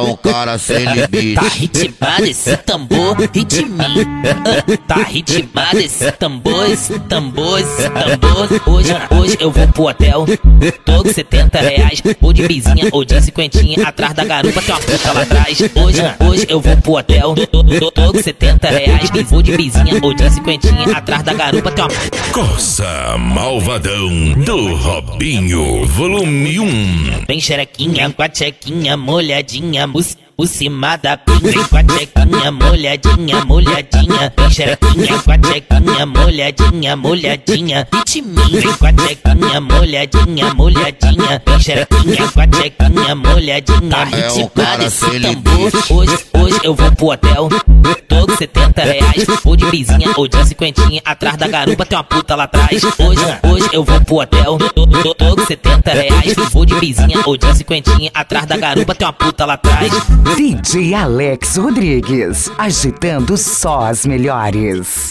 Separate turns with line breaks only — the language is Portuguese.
um cara sem limite.
Tá ritmado esse tambor, ritminho. Tá ritmado esse tambor, esse tambor, esse tambor. Hoje eu vou pro hotel, tô com 70 reais. Ou de bizinha ou de cinquentinha. Atrás da garupa tem uma puta lá atrás. Hoje eu vou pro hotel, tô com 70 reais. Ou de bizinha ou de cinquentinha. Atrás da garupa tem uma...
Corsa Malvadão do Robinho, volume 1.
Vem xerequinha com a tchequinha molhadinha, por cima da pinha. Vem com a tchequinha molhadinha, molhadinha. Vem xerequinha com a tchequinha molhadinha, molhadinha. Ritminho. Vem com a tchequinha molhadinha, molhadinha. Vem xerequinha com a tchequinha molhadinha. Tá ritmado esse tambor. Hoje eu vou pro hotel, tô com 70 reais. Ou de bizinha ou de cinquentinha. Atrás da garupa tem uma puta lá atrás. Hoje eu vou pro hotel, tô com 70 reais. Ou de bizinha ou de cinquentinha. Atrás da garupa tem uma puta lá atrás.
DJ Alex Rodrigues, agitando só as melhores.